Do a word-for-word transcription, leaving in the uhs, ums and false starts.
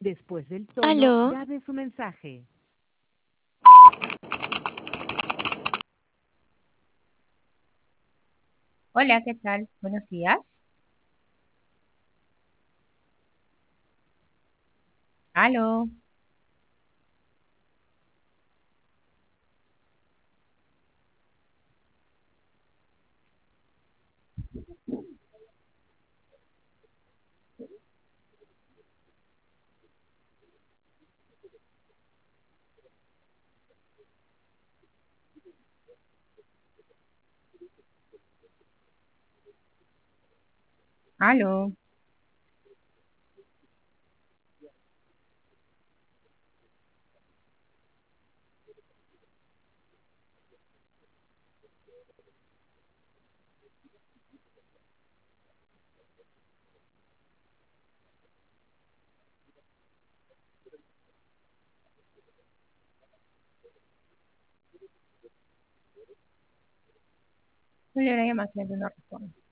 Después del tono, Aló, grabe su mensaje. Hola, ¿qué tal? Buenos días. Aló, aló. Julia, la llamaste, no responde.